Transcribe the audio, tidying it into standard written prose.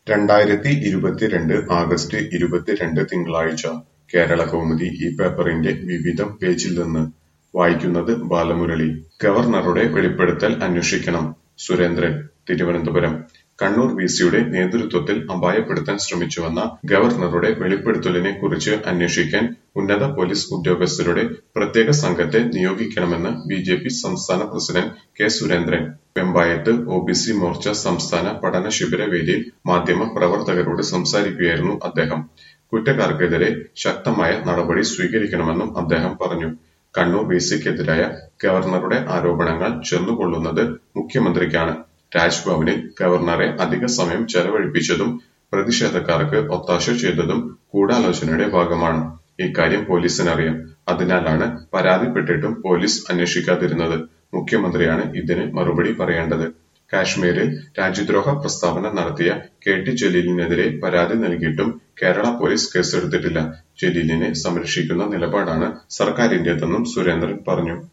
2022 August 22 തിങ്കളാഴ്ച കേരളകൗമുദി ഈ പേപ്പറിന്റെ വിവിധം പേജിൽ നിന്ന് വായിക്കുന്നത് ബാലമുരളി. ഗവർണറുടെ വെളിപ്പെടുത്തൽ അന്വേഷിക്കണം സുരേന്ദ്രൻ. തിരുവനന്തപുരം. കണ്ണൂർ വിസിയുടെ നേതൃത്വത്തിൽ അപായപ്പെടുത്താൻ ശ്രമിച്ചുവെന്ന ഗവർണറുടെ വെളിപ്പെടുത്തലിനെ കുറിച്ച് അന്വേഷിക്കാൻ ഉന്നത പോലീസ് ഉദ്യോഗസ്ഥരുടെ പ്രത്യേക സംഘത്തെ നിയോഗിക്കണമെന്ന് ബിജെപി സംസ്ഥാന പ്രസിഡന്റ് കെ സുരേന്ദ്രൻ. വെമ്പായത്ത് ഒബിസി മോർച്ച സംസ്ഥാന പഠന ശിബിര വേദിയിൽ മാധ്യമ പ്രവർത്തകരോട് സംസാരിക്കുകയായിരുന്നു അദ്ദേഹം. കുറ്റക്കാർക്കെതിരെ ശക്തമായ നടപടി സ്വീകരിക്കണമെന്നും അദ്ദേഹം പറഞ്ഞു. കണ്ണൂർ വിസിക്കെതിരായ ഗവർണറുടെ ആരോപണങ്ങൾ ചെന്നുകൊള്ളുന്നത് മുഖ്യമന്ത്രിക്കാണ്. രാജ്ഭവനിൽ ഗവർണറെ അധിക സമയം ചെലവഴിപ്പിച്ചതും പ്രതിഷേധക്കാർക്ക് ഒത്താശ ചെയ്തതും ഗൂഢാലോചനയുടെ ഭാഗമാണ്. ഇക്കാര്യം പോലീസിനറിയാം. അതിനാലാണ് പരാതിപ്പെട്ടിട്ടും പോലീസ് അന്വേഷിക്കാതിരുന്നത്. മുഖ്യമന്ത്രിയാണ് ഇതിന് മറുപടി പറയേണ്ടത്. കാശ്മീരിൽ രാജ്യദ്രോഹ പ്രസ്താവന നടത്തിയ KT ജലീലിനെതിരെ പരാതി നൽകിയിട്ടും കേരള പോലീസ് കേസെടുത്തിട്ടില്ല. ജലീലിനെ സംരക്ഷിക്കുന്ന നിലപാടാണ് സർക്കാരിന്റേതെന്നും സുരേന്ദ്രൻ പറഞ്ഞു.